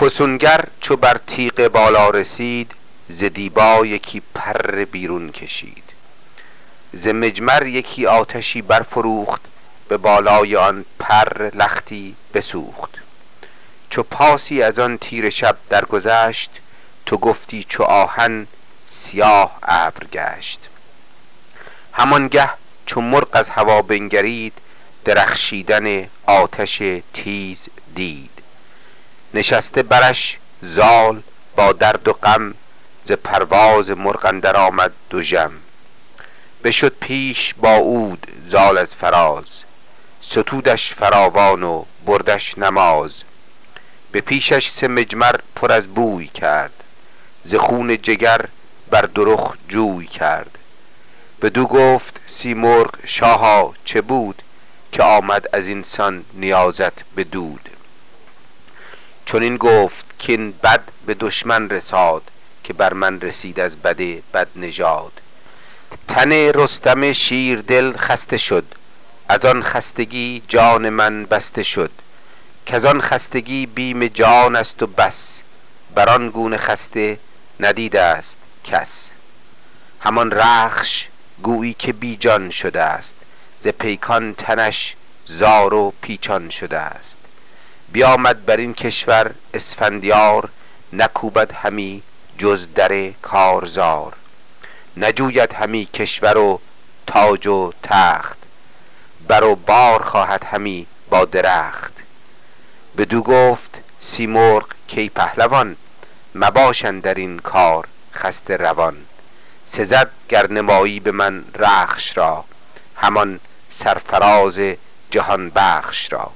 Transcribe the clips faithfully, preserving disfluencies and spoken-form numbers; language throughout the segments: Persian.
فسونگر چو بر تیغ بالا رسید، ز دیبا یکی پر بیرون کشید. ز مجمر یکی آتشی برفروخت، به بالای آن پر لختی بسوخت. چو پاسی از آن تیره شب درگذشت، تو گفتی چو آهن سیاه ابر گشت. همانگه چو مرغ از هوا بنگرید، درخشیدن آتش تیز دید. نشسته برش زال با درد و غم، ز پرواز مرغ اندر آمد دژم. بشد پیش با عود زال از فراز، ستودش فراوان و بردش نماز. به پیشش سه مجمر پر از بوی کرد، ز خون جگر بر دو رخ جوی کرد. بدو گفت سیمرغ شاها چه بود، که آمد از اینسان نیازت بدود. چنین گفت کین بد به دشمن رساد، که بر من رسید از بد بد نژاد. تن رستم شیردل خسته شد، از آن خستگی جان من بسته شد. کز آن خستگی بیم جان است و بس، بر آن گونه خسته ندیده است کس. همان رخش گویی که بی جان شده است، ز پیکان تنش زار و پیچان شده است. بیامد بر این کشور اسفندیار، نکوبد همی جز در کارزار. نجوید همی کشور و تاج و تخت، بر و بار خواهد همی با درخت. بدو گفت سیمرغ کای پهلوان، مباش اندر این کار خسته روان. سزد گر نمایی به من رخش را، همان سرفراز جهان بخش را.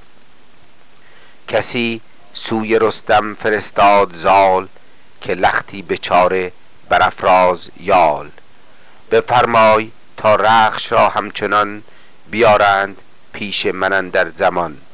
کسی سوی رستم فرستاد زال، که لختی بچاره برافراز یال. بفرمای تا رخش را همچنان، بیارند پیش من اندر زمان.